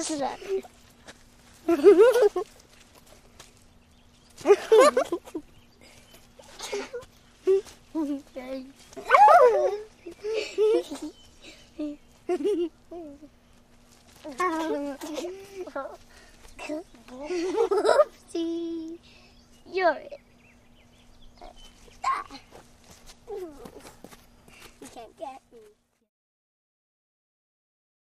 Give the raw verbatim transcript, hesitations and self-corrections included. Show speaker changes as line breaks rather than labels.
that? Whoopsie. You're it. You can't get me.